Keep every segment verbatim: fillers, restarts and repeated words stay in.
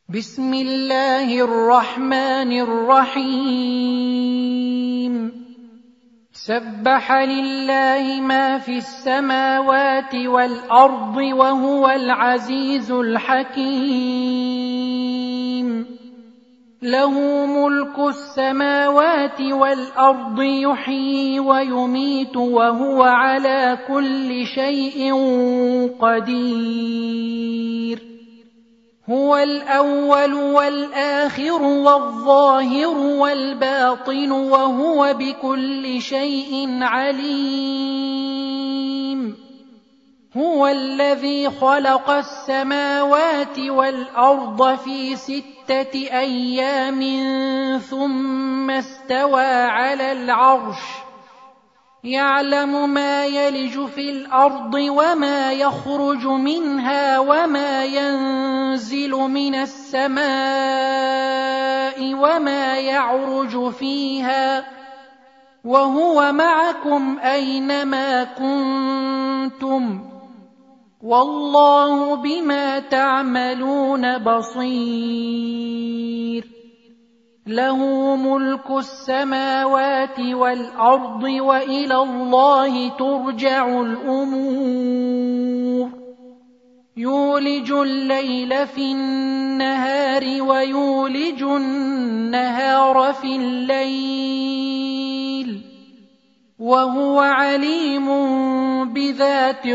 بسم الله الرحمن الرحيم سبح لله ما في السماوات والأرض وهو العزيز الحكيم له ملك السماوات والأرض يحيي ويميت وهو على كل شيء قدير هو الأول والآخر والظاهر والباطن وهو بكل شيء عليم هو الذي خلق السماوات والأرض في ستة أيام ثم استوى على العرش يعلم ما يلج في الأرض وما يخرج منها وما ينزل من السماء وما يعرج فيها وهو معكم أينما كنتم والله بما تعملون بصير له ملك السماوات والأرض وإلى الله ترجع الأمور يولج الليل في النهار ويولج النهار في الليل وهو عليم بذات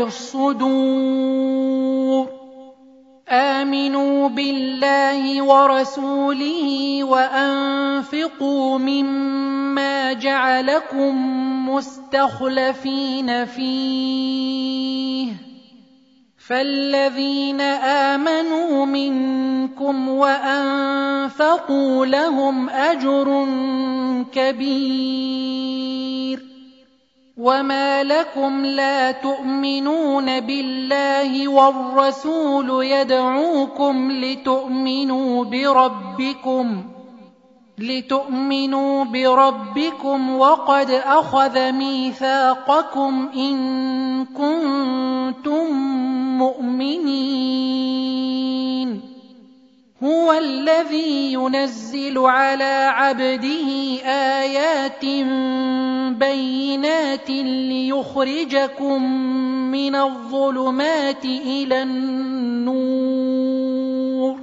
الصدور آمنوا بالله ورسوله وأنفقوا مما جعلكم مستخلفين فيه فالذين آمنوا منكم وأنفقوا لهم أجر كبير وما لكم لا تؤمنون بالله والرسول يدعوكم لتؤمنوا بربكم لتؤمنوا بربكم وقد أخذ ميثاقكم إن كنتم مؤمنين هو الذي ينزل على عبده آيات بينات ليخرجكم من الظلمات إلى النور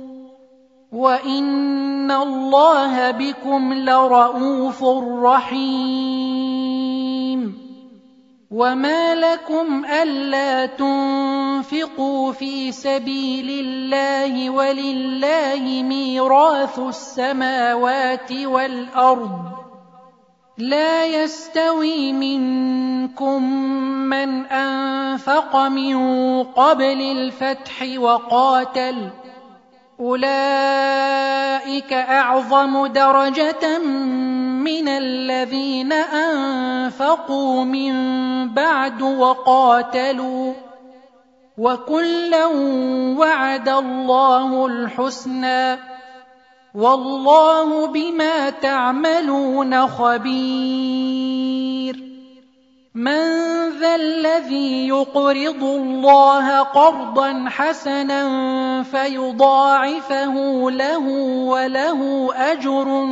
وإن الله بكم لرءوف رحيم وما لكم ألا تنفقوا في سبيل الله ولله ميراث السماوات والأرض لا يستوي منكم من أنفق من قبل الفتح وقاتل أولئك أعظم درجة من الذين أنفقوا من بعد وقاتلوا وكلا وعد الله الحسنى والله بما تعملون خبير من ذا الذي يقرض الله قرضا حسنا فيضاعفه له وله أجر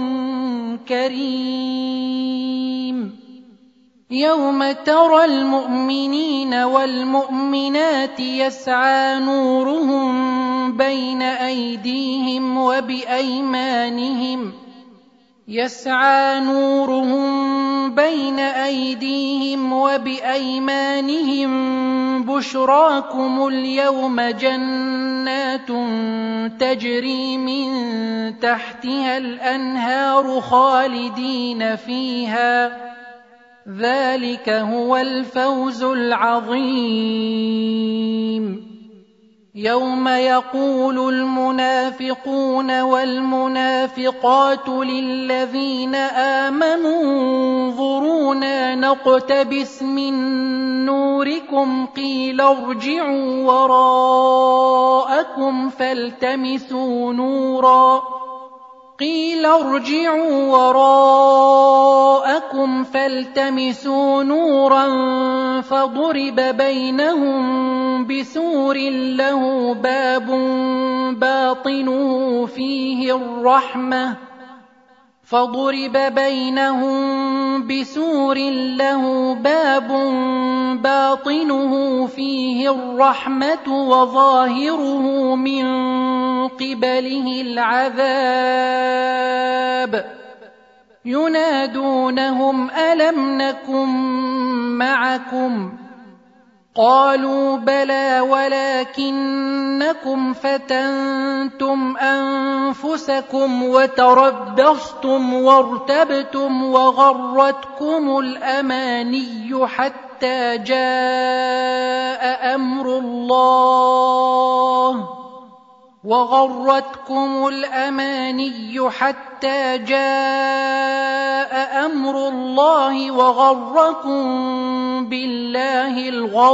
كريم يوم ترى المؤمنين والمؤمنات يسعى نورهم بين أيديهم وبأيمانهم يسعى نورهم بين أيديهم وبأيمانهم بشراكم اليوم جنات تجري من تحتها الأنهار خالدين فيها ذلك هو الفوز العظيم يوم يقول المنافقون والمنافقات للذين آمنوا انظرونا نقتبس من نوركم قيل ارجعوا وراءكم فالتمسوا نورا قيل ارجعوا وراءكم فالتمسوا نورا فضرب بينهم بسور له باب باطنه فيه الرحمة فضرب بينهم بسور له باب باطنه فيه الرحمة وظاهره من قبله العذاب ينادونهم ألم نكن معكم قالوا بلى ولكنكم فتنتم أنفسكم وتربصتم وارتبتم وغرتكم الأماني حتى جاء أمر الله وغرتكم الأماني حتى جاء أمر الله وغركم بالله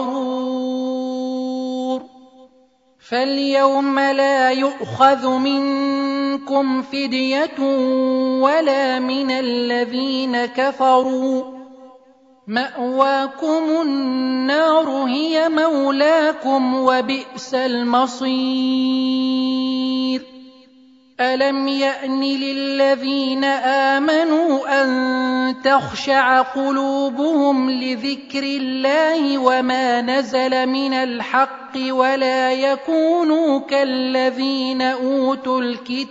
الغرور فاليوم لا يؤخذ منكم فدية ولا من الذين كفروا مأواكم النار هي مولاكم وبئس المصير ألم يأن للذين آمنوا أن تخشع قلوبهم لذكر الله وما نزل من الحق ولا يكونوا كالذين أوتوا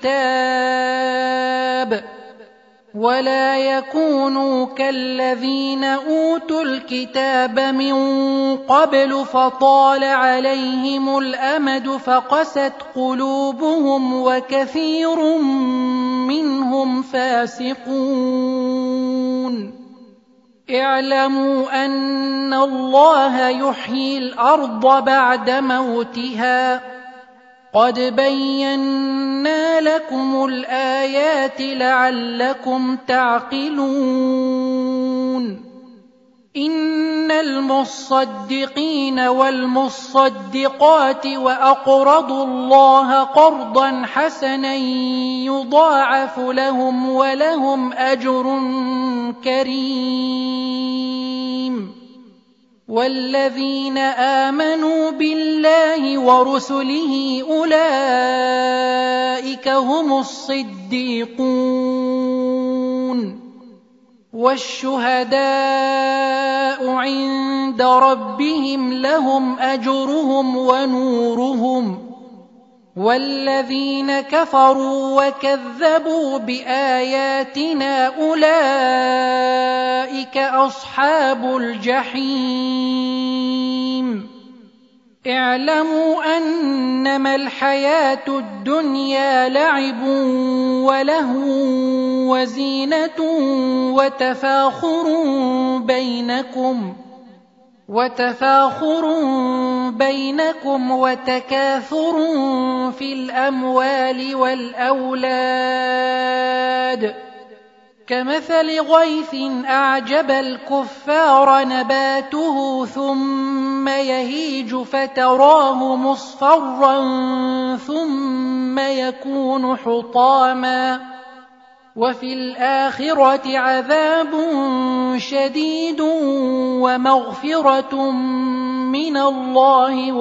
الكتاب ولا يكونوا كالذين أوتوا الكتاب من قبل فطال عليهم الأمد فقست قلوبهم وكثير منهم فاسقون اعلموا أن الله يحيي الأرض بعد موتها قد بينا لكم الآيات لعلكم تعقلون إن المصدقين والمصدقات وأقرضوا الله قرضا حسنا يضاعف لهم ولهم أجر كريم والذين آمنوا بالله ورسله أولئك هم الصديقون والشهداء عند ربهم لهم أجرهم ونورهم والذين كفروا وكذبوا بآياتنا أولئك أصحاب الجحيم اعلموا أنما الحياة الدنيا لعب ولهو وزينة وتفاخر بينكم وتفاخر بينكم وتكاثر في الأموال والأولاد كمثل غيث أعجب الكفار نباته ثم يهيج فتراه مصفرا ثم يكون حطاما وفي الآخرة عذاب شديد ومغفرة من الله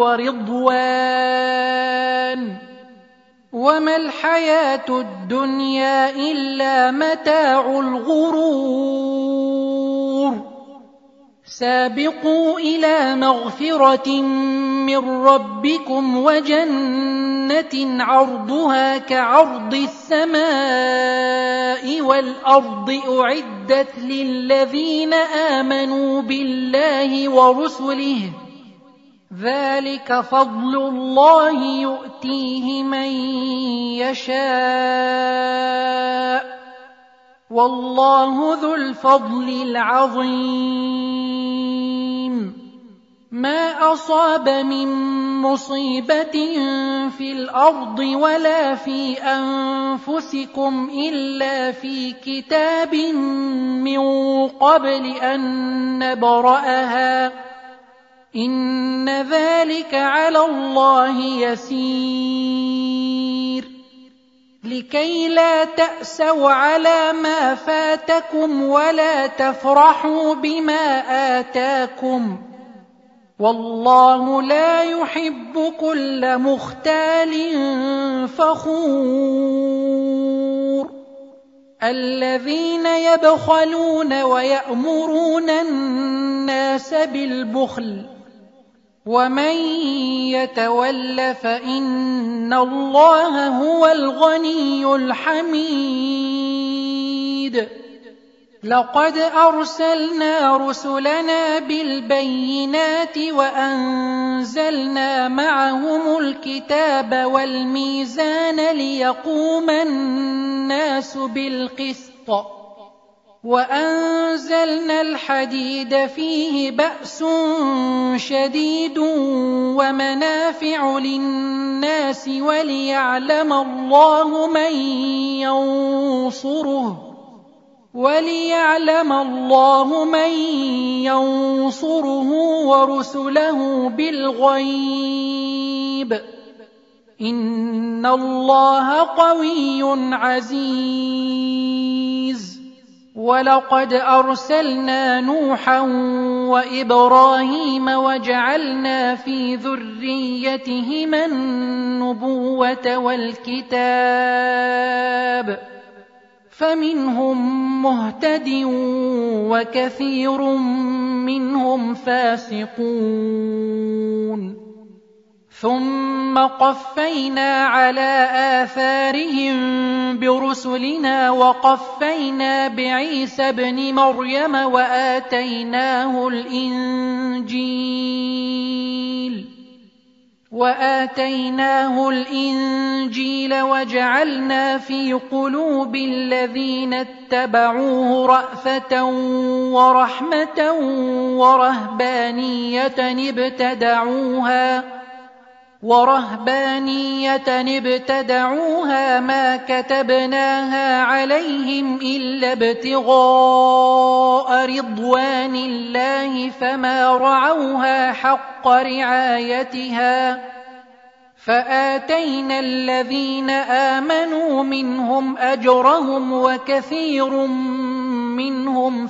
ورضوان وما الحياة الدنيا إلا متاع الغرور سابقوا إلى مغفرة من ربكم وجنة عرضها كعرض السماء والأرض أعدت للذين آمنوا بالله ورسله ذلك فضل الله يؤتيه من يشاء والله ذو الفضل العظيم ما أصاب من مصيبة في الأرض ولا في أنفسكم إلا في كتاب من قبل أن نبرأها إن ذلك على الله يسير لكي لا تأسوا على ما فاتكم ولا تفرحوا بما آتاكم والله لا يحب كل مختال فخور الذين يبخلون ويأمرون الناس بالبخل ومن يتول فإن الله هو الغني الحميد لقد أرسلنا رسلنا بالبينات وأنزلنا معهم الكتاب والميزان ليقوم الناس بالقسط وأنزلنا الحديد فيه بأس شديد ومنافع للناس وليعلم الله من ينصره وليعلم الله من ينصره ورسله بالغيب إن الله قوي عزيز ولقد أرسلنا نوحا وإبراهيم وجعلنا في ذريتهما النبوة والكتاب فمنهم مهتد وكثير منهم فاسقون ثم قفينا على آثارهم برسلنا وقفينا بعيسى ابن مريم وآتيناه الإنجيل وآتيناه الإنجيل وجعلنا في قلوب الذين اتبعوه رأفة ورحمة ورهبانية ابتدعوها ورهبانية ابتدعوها ما كتبناها عليهم إلا ابتغاء رضوان الله فما رعوها حق رعايتها فآتينا الذين آمنوا منهم أجرهم وكثير منهم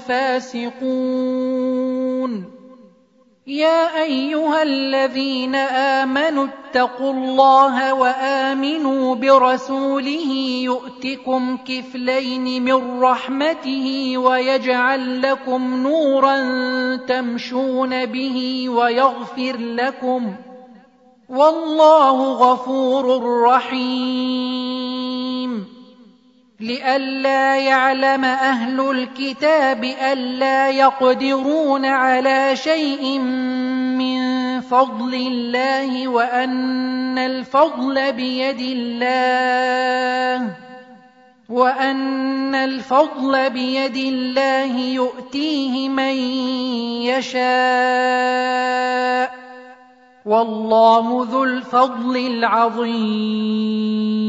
فاسقون يا أيها الذين آمنوا اتقوا الله وآمنوا برسوله يؤتكم كفلين من رحمته ويجعل لكم نورا تمشون به ويغفر لكم والله غفور رحيم لئلا يعلم أهل الكتاب ألا يقدرون على شيء من فضل الله وأن الفضل بيد الله وأن الفضل بيد الله يؤتيه من يشاء والله ذو الفضل العظيم